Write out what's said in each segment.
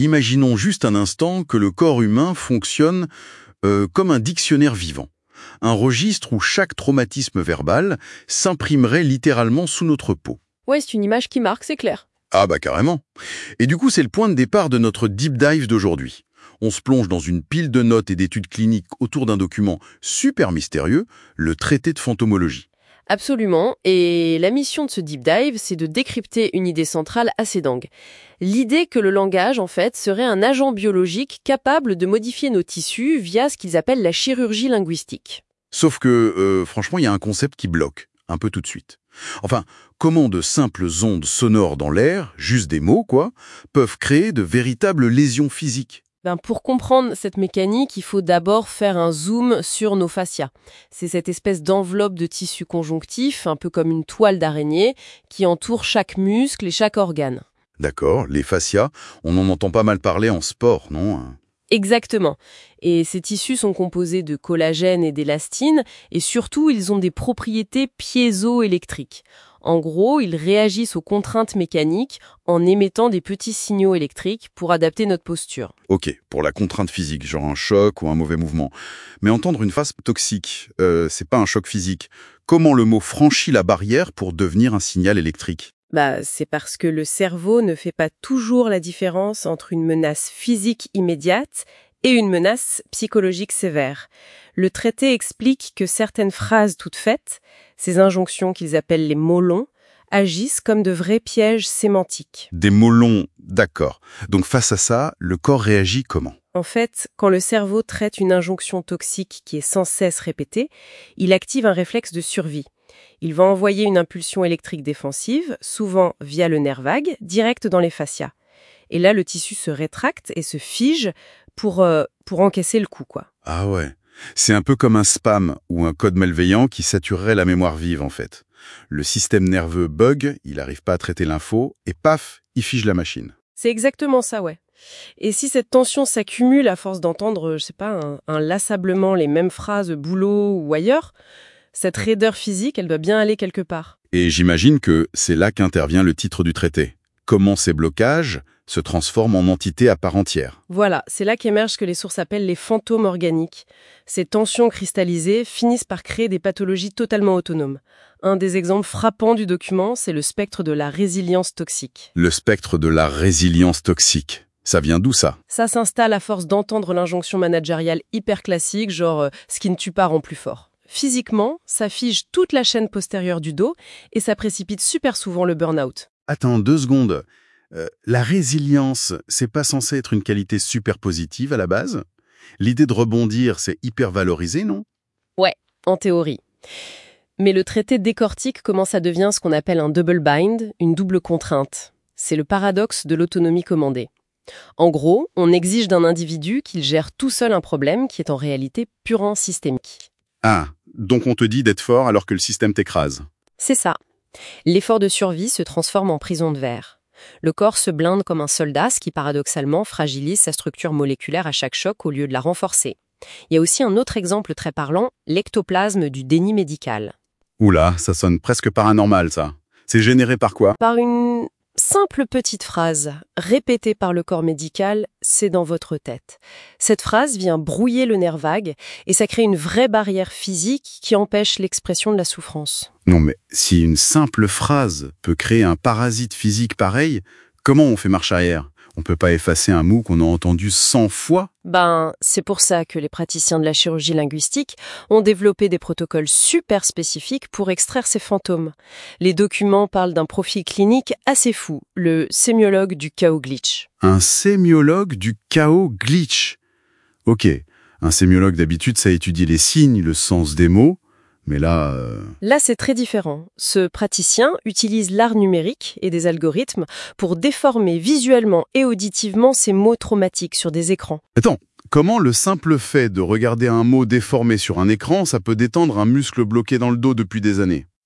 Imaginons juste un instant que le corps humain fonctionne comme un dictionnaire vivant. Un registre où chaque traumatisme verbal s'imprimerait littéralement sous notre peau. Ouais, c'est une image qui marque, c'est clair. Ah bah carrément. Et du coup, c'est le point de départ de notre deep dive d'aujourd'hui. On se plonge dans une pile de notes et d'études cliniques autour d'un document super mystérieux, le traité de fantomologie. Absolument, et la mission de ce deep dive, c'est de décrypter une idée centrale assez dingue. L'idée que le langage, en fait, serait un agent biologique capable de modifier nos tissus via ce qu'ils appellent la chirurgie linguistique. Sauf que, franchement, il y a un concept qui bloque, un peu tout de suite. Enfin, comment de simples ondes sonores dans l'air, juste des mots quoi, peuvent créer de véritables lésions physiques? Pour comprendre cette mécanique, il faut d'abord faire un zoom sur nos fascias. C'est cette espèce d'enveloppe de tissu conjonctif, un peu comme une toile d'araignée, qui entoure chaque muscle et chaque organe. D'accord, les fascias, on en entend pas mal parler en sport, non? Exactement. Et ces tissus sont composés de collagène et d'élastine, et surtout, ils ont des propriétés piézoélectriques. En gros, ils réagissent aux contraintes mécaniques en émettant des petits signaux électriques pour adapter notre posture. Ok, pour la contrainte physique, genre un choc ou un mauvais mouvement. Mais entendre une phase toxique, c'est pas un choc physique. Comment le mot franchit la barrière pour devenir un signal électrique? C'est parce que le cerveau ne fait pas toujours la différence entre une menace physique immédiate et une menace psychologique sévère. Le traité explique que certaines phrases toutes faites, ces injonctions qu'ils appellent les mots longs, agissent comme de vrais pièges sémantiques. Des mots longs, d'accord. Donc face à ça, le corps réagit comment? En fait, quand le cerveau traite une injonction toxique qui est sans cesse répétée, il active un réflexe de survie. Il va envoyer une impulsion électrique défensive, souvent via le nerf vague, direct dans les fascias. Et là, le tissu se rétracte et se fige pour encaisser le coup, quoi. Ah ouais, c'est un peu comme un spam ou un code malveillant qui saturerait la mémoire vive en fait. Le système nerveux bug, il n'arrive pas à traiter l'info, et paf, il fige la machine. C'est exactement ça, ouais. Et si cette tension s'accumule à force d'entendre, inlassablement les mêmes phrases boulot ou ailleurs, cette raideur physique, elle doit bien aller quelque part. Et j'imagine que c'est là qu'intervient le titre du traité. Comment ces blocages se transforment en entités à part entière. Voilà, c'est là qu'émergent ce que les sources appellent les fantômes organiques. Ces tensions cristallisées finissent par créer des pathologies totalement autonomes. Un des exemples frappants du document, c'est le spectre de la résilience toxique. Le spectre de la résilience toxique. Ça vient d'où ça? Ça s'installe à force d'entendre l'injonction managériale hyper classique, genre ce qui ne tue pas rend plus fort. Physiquement, ça fige toute la chaîne postérieure du dos et ça précipite super souvent le burn-out. Attends 2 secondes. La résilience, c'est pas censé être une qualité super positive à la base? L'idée de rebondir, c'est hyper valorisé, non? Ouais, en théorie. Mais le traité décortique comment ça devient ce qu'on appelle un double bind, une double contrainte. C'est le paradoxe de l'autonomie commandée. En gros, on exige d'un individu qu'il gère tout seul un problème qui est en réalité purement systémique. Ah, donc on te dit d'être fort alors que le système t'écrase. C'est ça. L'effort de survie se transforme en prison de verre. Le corps se blinde comme un soldat, ce qui paradoxalement fragilise sa structure moléculaire à chaque choc au lieu de la renforcer. Il y a aussi un autre exemple très parlant, l'ectoplasme du déni médical. Oula, ça sonne presque paranormal, ça. C'est généré par quoi? Par une simple petite phrase, répétée par le corps médical, c'est dans votre tête. Cette phrase vient brouiller le nerf vague et ça crée une vraie barrière physique qui empêche l'expression de la souffrance. Non mais, si une simple phrase peut créer un parasite physique pareil, comment on fait marche arrière? On peut pas effacer un mot qu'on a entendu 100 fois? C'est pour ça que les praticiens de la chirurgie linguistique ont développé des protocoles super spécifiques pour extraire ces fantômes. Les documents parlent d'un profil clinique assez fou, le sémiologue du chaos glitch. Un sémiologue du chaos glitch. Ok, un sémiologue d'habitude, ça étudie les signes, le sens des mots, mais là... Là, c'est très différent. Ce praticien utilise l'art numérique et des algorithmes pour déformer visuellement et auditivement ces mots traumatiques sur des écrans. Attends, comment le simple fait de regarder un mot déformé sur un écran, ça peut détendre un muscle bloqué dans le dos depuis des années?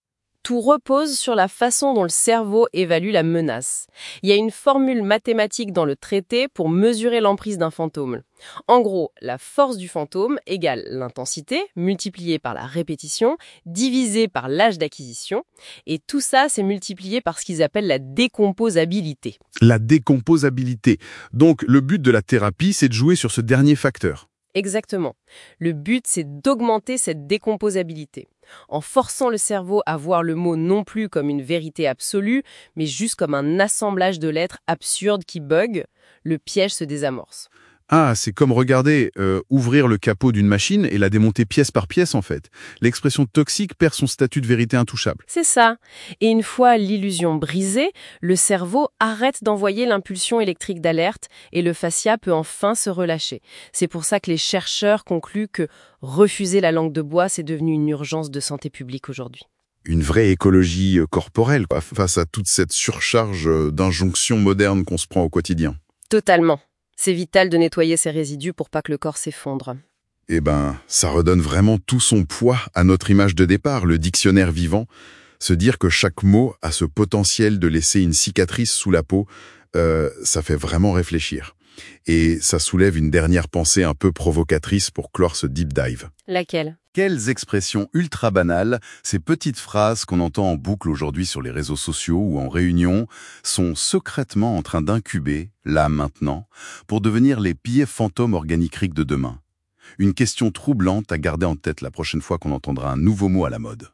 Tout repose sur la façon dont le cerveau évalue la menace. Il y a une formule mathématique dans le traité pour mesurer l'emprise d'un fantôme. En gros, la force du fantôme égale l'intensité multipliée par la répétition, divisée par l'âge d'acquisition. Et tout ça, c'est multiplié par ce qu'ils appellent la décomposabilité. La décomposabilité. Donc, le but de la thérapie, c'est de jouer sur ce dernier facteur. Exactement. Le but, c'est d'augmenter cette décomposabilité, en forçant le cerveau à voir le mot non plus comme une vérité absolue, mais juste comme un assemblage de lettres absurdes qui bug, le piège se désamorce. Ah, c'est comme regarder, ouvrir le capot d'une machine et la démonter pièce par pièce, en fait. L'expression toxique perd son statut de vérité intouchable. C'est ça. Et une fois l'illusion brisée, le cerveau arrête d'envoyer l'impulsion électrique d'alerte et le fascia peut enfin se relâcher. C'est pour ça que les chercheurs concluent que refuser la langue de bois, c'est devenu une urgence de santé publique aujourd'hui. Une vraie écologie corporelle, quoi, face à toute cette surcharge d'injonctions modernes qu'on se prend au quotidien. Totalement. C'est vital de nettoyer ces résidus pour pas que le corps s'effondre. Eh ben, ça redonne vraiment tout son poids à notre image de départ, le dictionnaire vivant. Se dire que chaque mot a ce potentiel de laisser une cicatrice sous la peau, ça fait vraiment réfléchir. Et ça soulève une dernière pensée un peu provocatrice pour clore ce deep dive. Laquelle ? Quelles expressions ultra banales, ces petites phrases qu'on entend en boucle aujourd'hui sur les réseaux sociaux ou en réunion, sont secrètement en train d'incuber, là maintenant, pour devenir les piliers fantômes organicriques de demain. Une question troublante à garder en tête la prochaine fois qu'on entendra un nouveau mot à la mode.